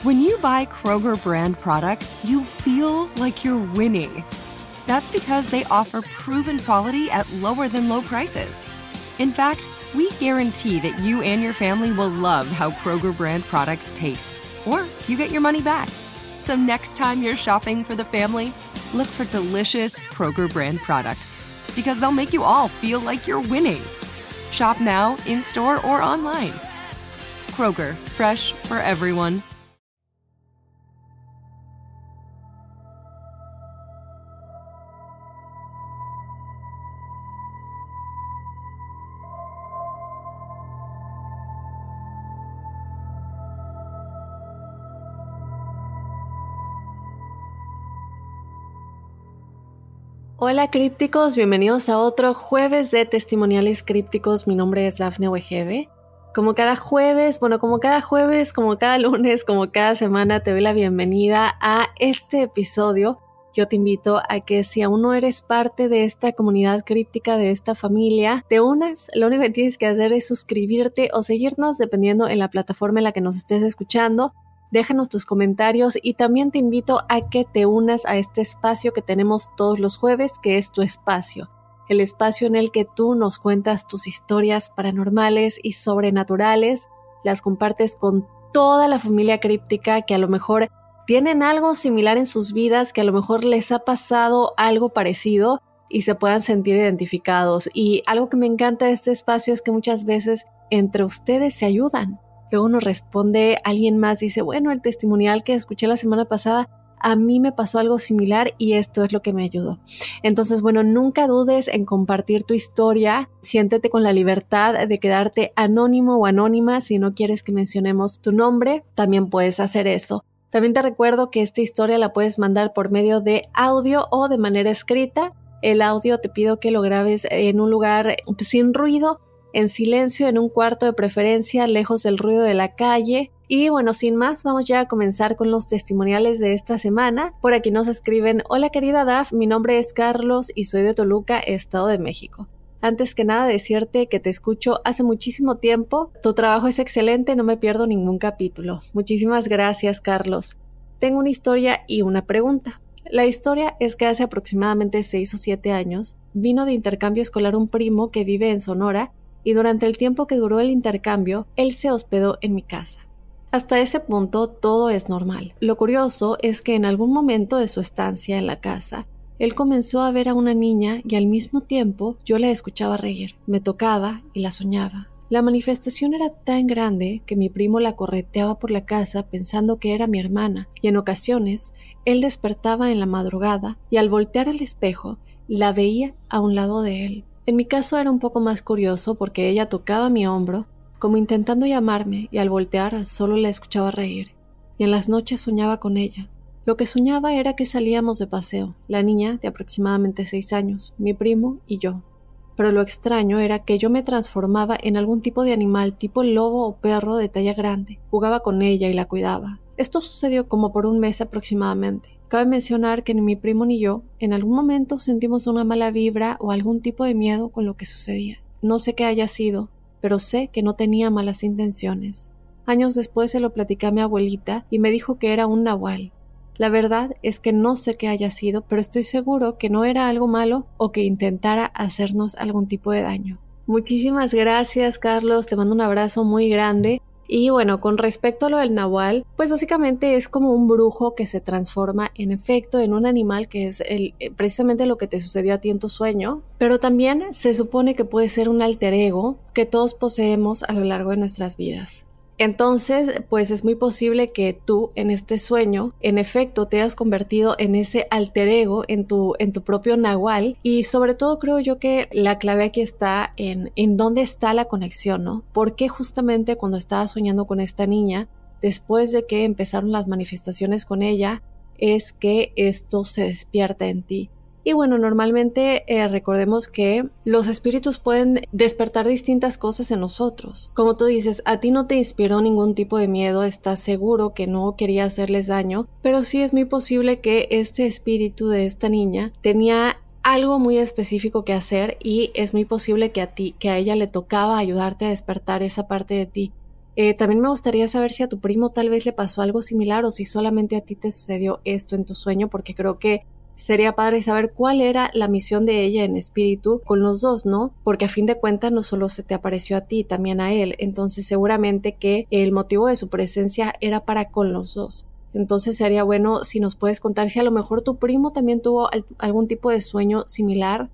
When you buy Kroger brand products, you feel like you're winning. That's because they offer proven quality at lower than low prices. In fact, we guarantee that you and your family will love how Kroger brand products taste, or you get your money back. So next time you're shopping for the family, look for delicious Kroger brand products, because they'll make you all feel like you're winning. Shop now, in-store, or online. Kroger, fresh for everyone. Hola crípticos, bienvenidos a otro jueves de testimoniales crípticos. Mi nombre es Dafne Wegebe. Como cada jueves, como cada lunes, como cada semana te doy la bienvenida a este episodio. Yo te invito a que si aún no eres parte de esta comunidad críptica, de esta familia, te unas. Lo único que tienes que hacer es suscribirte o seguirnos dependiendo en la plataforma en la que nos estés escuchando. Déjanos tus comentarios y también te invito a que te unas a este espacio que tenemos todos los jueves, que es tu espacio. El espacio en el que tú nos cuentas tus historias paranormales y sobrenaturales, las compartes con toda la familia críptica que a lo mejor tienen algo similar en sus vidas, que a lo mejor les ha pasado algo parecido y se puedan sentir identificados. Y algo que me encanta de este espacio es que muchas veces entre ustedes se ayudan. Luego nos responde alguien más, dice, bueno, el testimonial que escuché la semana pasada, a mí me pasó algo similar y esto es lo que me ayudó. Entonces, bueno, nunca dudes en compartir tu historia. Siéntete con la libertad de quedarte anónimo o anónima. Si no quieres que mencionemos tu nombre, también puedes hacer eso. También te recuerdo que esta historia la puedes mandar por medio de audio o de manera escrita. El audio te pido que lo grabes en un lugar sin ruido, en silencio, en un cuarto de preferencia, lejos del ruido de la calle. Y bueno, sin más, vamos ya a comenzar con los testimoniales de esta semana. Por aquí nos escriben, hola querida Daf, mi nombre es Carlos y soy de Toluca, Estado de México. Antes que nada decirte que te escucho hace muchísimo tiempo, tu trabajo es excelente, no me pierdo ningún capítulo. Muchísimas gracias, Carlos. Tengo una historia y una pregunta. La historia es que hace aproximadamente 6 o 7 años vino de intercambio escolar un primo que vive en Sonora y durante el tiempo que duró el intercambio, él se hospedó en mi casa. Hasta ese punto todo es normal. Lo curioso es que en algún momento de su estancia en la casa, él comenzó a ver a una niña y al mismo tiempo yo la escuchaba reír. Me tocaba y la soñaba. La manifestación era tan grande que mi primo la correteaba por la casa pensando que era mi hermana y en ocasiones él despertaba en la madrugada y al voltear al espejo la veía a un lado de él. En mi caso era un poco más curioso porque ella tocaba mi hombro como intentando llamarme y al voltear solo la escuchaba reír y en las noches soñaba con ella. Lo que soñaba era que salíamos de paseo, la niña de aproximadamente 6 años, mi primo y yo. Pero lo extraño era que yo me transformaba en algún tipo de animal tipo lobo o perro de talla grande. Jugaba con ella y la cuidaba. Esto sucedió como por un mes aproximadamente. Cabe mencionar que ni mi primo ni yo en algún momento sentimos una mala vibra o algún tipo de miedo con lo que sucedía. No sé qué haya sido, pero sé que no tenía malas intenciones. Años después se lo platicé a mi abuelita y me dijo que era un nahual. La verdad es que no sé qué haya sido, pero estoy seguro que no era algo malo o que intentara hacernos algún tipo de daño. Muchísimas gracias, Carlos. Te mando un abrazo muy grande. Y bueno, con respecto a lo del nahual, pues básicamente es como un brujo que se transforma en efecto en un animal que es precisamente lo que te sucedió a ti en tu sueño, pero también se supone que puede ser un alter ego que todos poseemos a lo largo de nuestras vidas. Entonces, pues es muy posible que tú en este sueño, en efecto, te hayas convertido en ese alter ego, en tu propio nahual. Y sobre todo creo yo que la clave aquí está en dónde está la conexión, ¿no? ¿Por qué justamente cuando estabas soñando con esta niña, después de que empezaron las manifestaciones con ella, es que esto se despierta en ti? Y bueno, normalmente recordemos que los espíritus pueden despertar distintas cosas en nosotros. Como tú dices, a ti no te inspiró ningún tipo de miedo, estás seguro que no quería hacerles daño, pero sí es muy posible que este espíritu de esta niña tenía algo muy específico que hacer y es muy posible que a ella le tocaba ayudarte a despertar esa parte de ti. También me gustaría saber si a tu primo tal vez le pasó algo similar o si solamente a ti te sucedió esto en tu sueño, porque creo que sería padre saber cuál era la misión de ella en espíritu con los dos, ¿no? Porque a fin de cuentas no solo se te apareció a ti, también a él. Entonces seguramente que el motivo de su presencia era para con los dos. Entonces sería bueno si nos puedes contar si a lo mejor tu primo también tuvo algún tipo de sueño similar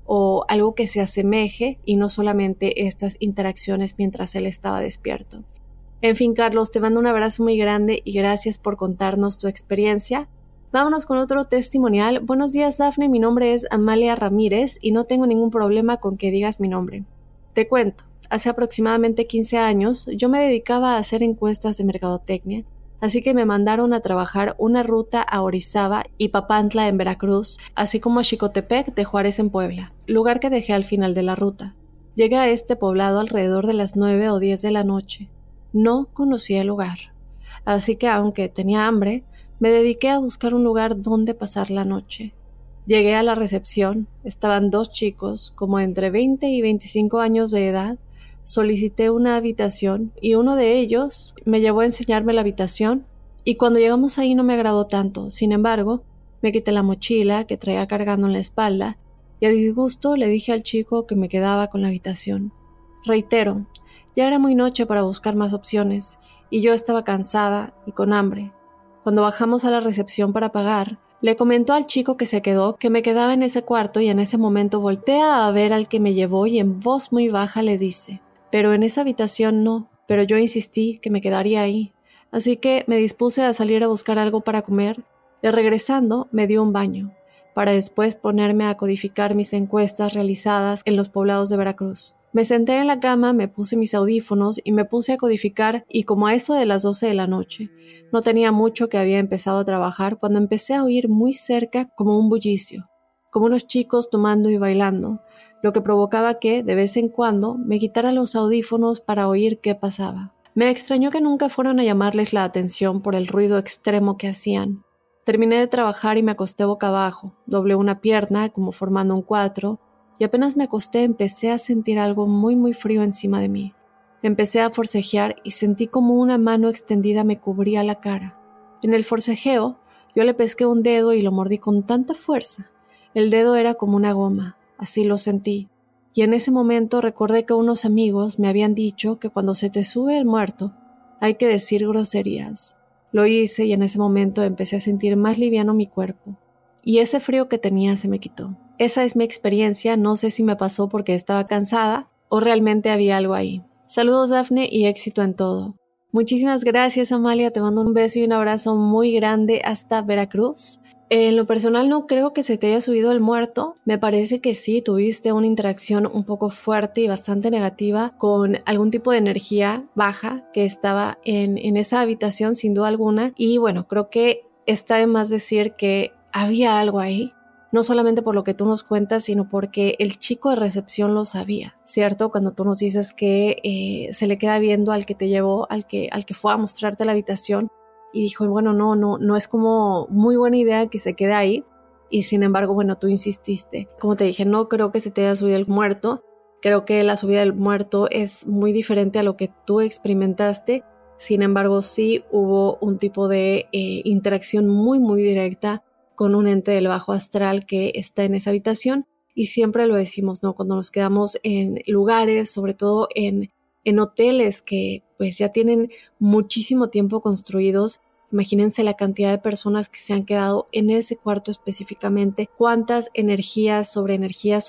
o algo que se asemeje y no solamente estas interacciones mientras él estaba despierto. En fin, Carlos, te mando un abrazo muy grande y gracias por contarnos tu experiencia. Vámonos con otro testimonial. Buenos días, Dafne, mi nombre es Amalia Ramírez y no tengo ningún problema con que digas mi nombre. Te cuento, hace aproximadamente 15 años yo me dedicaba a hacer encuestas de mercadotecnia, así que me mandaron a trabajar una ruta a Orizaba y Papantla en Veracruz, así como a Xicotepec de Juárez en Puebla, lugar que dejé al final de la ruta. Llegué a este poblado alrededor de las 9 o 10 de la noche. No conocía el lugar, así que aunque tenía hambre, me dediqué a buscar un lugar donde pasar la noche. Llegué a la recepción, estaban 2 chicos, como entre 20 y 25 años de edad. Solicité una habitación y uno de ellos me llevó a enseñarme la habitación y cuando llegamos ahí no me agradó tanto. Sin embargo, me quité la mochila que traía cargando en la espalda y a disgusto le dije al chico que me quedaba con la habitación. Reitero, ya era muy noche para buscar más opciones y yo estaba cansada y con hambre. Cuando bajamos a la recepción para pagar, le comentó al chico que se quedó que me quedaba en ese cuarto y en ese momento voltea a ver al que me llevó y en voz muy baja le dice: pero en esa habitación no, pero yo insistí que me quedaría ahí. Así que me dispuse a salir a buscar algo para comer y regresando me dio un baño, para después ponerme a codificar mis encuestas realizadas en los poblados de Veracruz. Me senté en la cama, me puse mis audífonos y me puse a codificar y como a eso de las 12 de la noche. No tenía mucho que había empezado a trabajar cuando empecé a oír muy cerca como un bullicio, como unos chicos tomando y bailando, lo que provocaba que, de vez en cuando, me quitara los audífonos para oír qué pasaba. Me extrañó que nunca fueron a llamarles la atención por el ruido extremo que hacían. Terminé de trabajar y me acosté boca abajo, doblé una pierna como formando un 4, y apenas me acosté empecé a sentir algo muy muy frío encima de mí. Empecé a forcejear y sentí como una mano extendida me cubría la cara. En el forcejeo, yo le pesqué un dedo y lo mordí con tanta fuerza. El dedo era como una goma, así lo sentí. Y en ese momento recordé que unos amigos me habían dicho que cuando se te sube el muerto, hay que decir groserías. Lo hice y en ese momento empecé a sentir más liviano mi cuerpo. Y ese frío que tenía se me quitó. Esa es mi experiencia, no sé si me pasó porque estaba cansada o realmente había algo ahí. Saludos, Dafne, y éxito en todo. Muchísimas gracias, Amalia, te mando un beso y un abrazo muy grande hasta Veracruz. En lo personal no creo que se te haya subido el muerto, me parece que sí, tuviste una interacción un poco fuerte y bastante negativa con algún tipo de energía baja que estaba en esa habitación sin duda alguna y bueno, creo que está de más decir que había algo ahí. No solamente por lo que tú nos cuentas, sino porque el chico de recepción lo sabía, ¿cierto? Cuando tú nos dices que se le queda viendo al que te llevó, al que fue a mostrarte la habitación y dijo, bueno, no es como muy buena idea que se quede ahí y sin embargo, bueno, tú insististe. Como te dije, no creo que se te haya subido el muerto, creo que la subida del muerto es muy diferente a lo que tú experimentaste, sin embargo, sí hubo un tipo de interacción muy, muy directa con un ente del bajo astral que está en esa habitación y siempre lo decimos, ¿no? Cuando nos quedamos en lugares, sobre todo en hoteles que pues ya tienen muchísimo tiempo construidos, imagínense la cantidad de personas que se han quedado en ese cuarto específicamente, cuántas energías sobre energías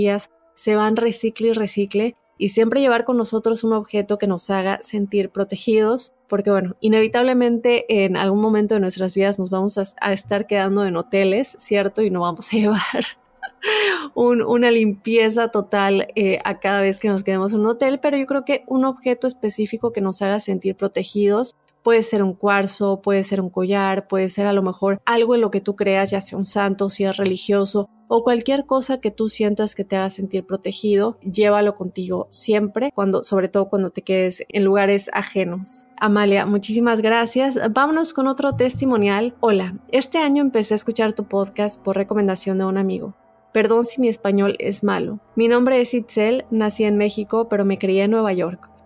se van recicle y recicle y siempre llevar con nosotros un objeto que nos haga sentir protegidos, porque bueno, inevitablemente en algún momento de nuestras vidas nos vamos a estar quedando en hoteles, ¿cierto? Y no vamos a llevar una limpieza total a cada vez que nos quedemos en un hotel, pero yo creo que un objeto específico que nos haga sentir protegidos puede ser un cuarzo, puede ser un collar, puede ser a lo mejor algo en lo que tú creas, ya sea un santo, si es religioso, o cualquier cosa que tú sientas que te haga sentir protegido, llévalo contigo siempre, sobre todo cuando te quedes en lugares ajenos. Amalia, muchísimas gracias. Vámonos con otro testimonial. Hola, este año empecé a escuchar tu podcast por recomendación de un amigo. Perdón si mi español es malo. Mi nombre es Itzel, nací en México, pero me crié en Nueva York.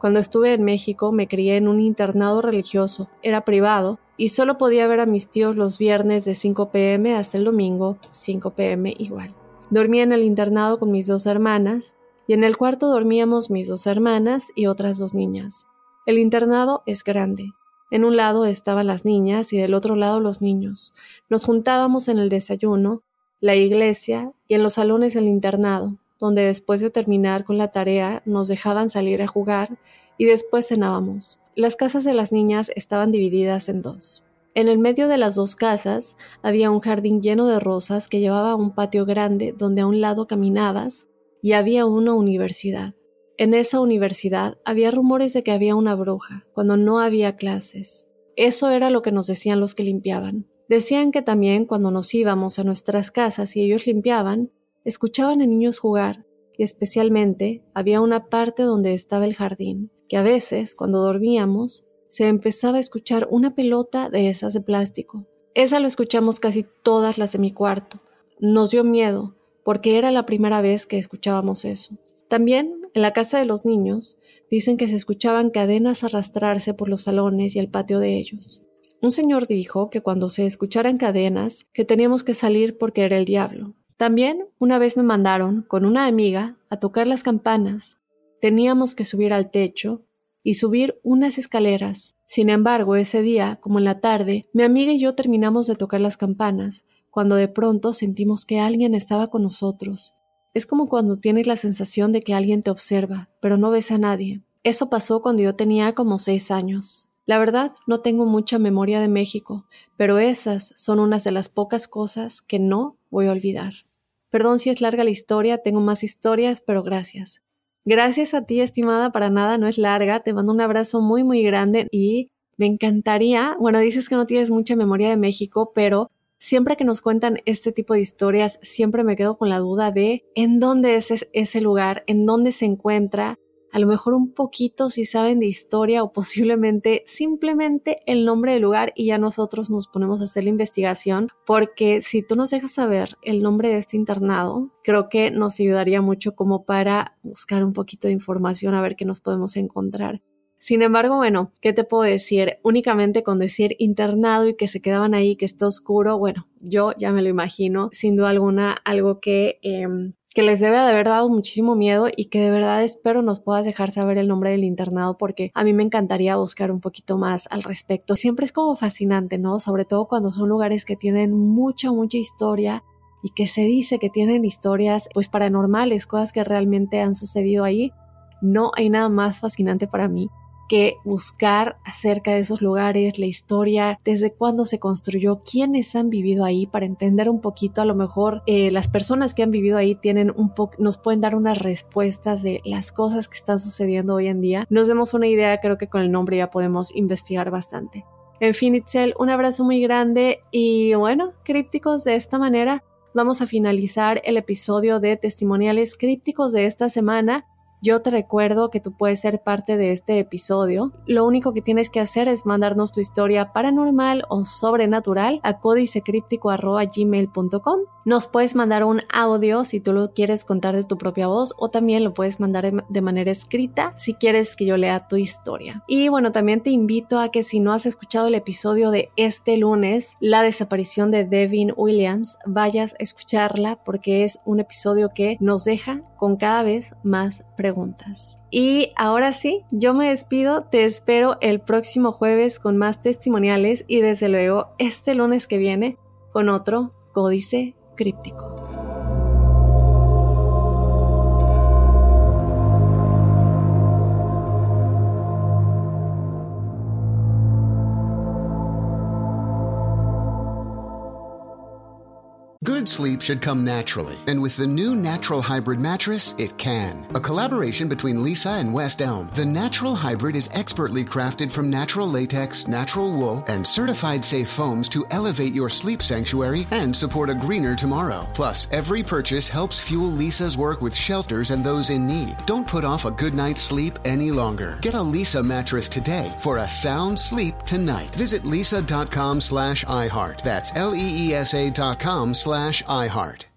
Cuando estuve en México me crié en un internado religioso, era privado y solo podía ver a mis tíos los viernes de 5 p.m. hasta el domingo 5 p.m. igual. Dormía en el internado con mis 2 hermanas y en el cuarto dormíamos mis 2 hermanas y otras 2 niñas. El internado es grande. En un lado estaban las niñas y del otro lado los niños. Nos juntábamos en el desayuno, la iglesia y en los salones del internado, donde después de terminar con la tarea nos dejaban salir a jugar y después cenábamos. Las casas de las niñas estaban divididas en 2. En el medio de las 2 casas había un jardín lleno de rosas que llevaba a un patio grande donde a un lado caminabas y había una universidad. En esa universidad había rumores de que había una bruja, cuando no había clases. Eso era lo que nos decían los que limpiaban. Decían que también cuando nos íbamos a nuestras casas y ellos limpiaban, escuchaban a niños jugar, y especialmente había una parte donde estaba el jardín, que a veces, cuando dormíamos, se empezaba a escuchar una pelota de esas de plástico. Esa lo escuchamos casi todas las de mi cuarto. Nos dio miedo, porque era la primera vez que escuchábamos eso. También, en la casa de los niños, dicen que se escuchaban cadenas arrastrarse por los salones y el patio de ellos. Un señor dijo que cuando se escucharan cadenas, que teníamos que salir porque era el diablo. También, una vez me mandaron, con una amiga, a tocar las campanas. Teníamos que subir al techo y subir unas escaleras. Sin embargo, ese día, como en la tarde, mi amiga y yo terminamos de tocar las campanas, cuando de pronto sentimos que alguien estaba con nosotros. Es como cuando tienes la sensación de que alguien te observa, pero no ves a nadie. Eso pasó cuando yo tenía como 6 años. La verdad, no tengo mucha memoria de México, pero esas son unas de las pocas cosas que no voy a olvidar. Perdón si es larga la historia, tengo más historias, pero gracias. Gracias a ti, estimada, para nada, no es larga. Te mando un abrazo muy, muy grande y me encantaría, dices que no tienes mucha memoria de México, pero siempre que nos cuentan este tipo de historias, siempre me quedo con la duda de en dónde es ese lugar, en dónde se encuentra. A lo mejor un poquito si saben de historia o posiblemente simplemente el nombre del lugar y ya nosotros nos ponemos a hacer la investigación, porque si tú nos dejas saber el nombre de este internado, creo que nos ayudaría mucho como para buscar un poquito de información a ver qué nos podemos encontrar. Sin embargo, ¿qué te puedo decir? Únicamente con decir internado y que se quedaban ahí, que está oscuro, yo ya me lo imagino, sin duda alguna, algo que les debe de haber dado muchísimo miedo y que de verdad espero nos puedas dejar saber el nombre del internado porque a mí me encantaría buscar un poquito más al respecto. Siempre es como fascinante, ¿no? Sobre todo cuando son lugares que tienen mucha historia y que se dice que tienen historias paranormales, cosas que realmente han sucedido ahí. No hay nada más fascinante para mí que buscar acerca de esos lugares, la historia, desde cuándo se construyó, quiénes han vivido ahí, para entender un poquito. A lo mejor las personas que han vivido ahí nos pueden dar unas respuestas de las cosas que están sucediendo hoy en día. Nos demos una idea, creo que con el nombre ya podemos investigar bastante. En fin, Itzel, un abrazo muy grande y crípticos, de esta manera vamos a finalizar el episodio de testimoniales crípticos de esta semana. Yo te recuerdo que tú puedes ser parte de este episodio. Lo único que tienes que hacer es mandarnos tu historia paranormal o sobrenatural a códicecríptico@gmail.com. Nos puedes mandar un audio si tú lo quieres contar de tu propia voz o también lo puedes mandar de manera escrita si quieres que yo lea tu historia. Y también te invito a que si no has escuchado el episodio de este lunes, la desaparición de Devin Williams, vayas a escucharla porque es un episodio que nos deja con cada vez más preguntas. Y ahora sí, yo me despido, te espero el próximo jueves con más testimoniales y desde luego este lunes que viene con otro Códice Críptico. Good sleep should come naturally, and with the new Natural Hybrid mattress, it can. A collaboration between Lisa and West Elm, the Natural Hybrid is expertly crafted from natural latex, natural wool, and certified safe foams to elevate your sleep sanctuary and support a greener tomorrow. Plus, every purchase helps fuel Lisa's work with shelters and those in need. Don't put off a good night's sleep any longer. Get a Lisa mattress today for a sound sleep tonight. Visit lisa.com/iHeart. That's LEESA.com/iHeart.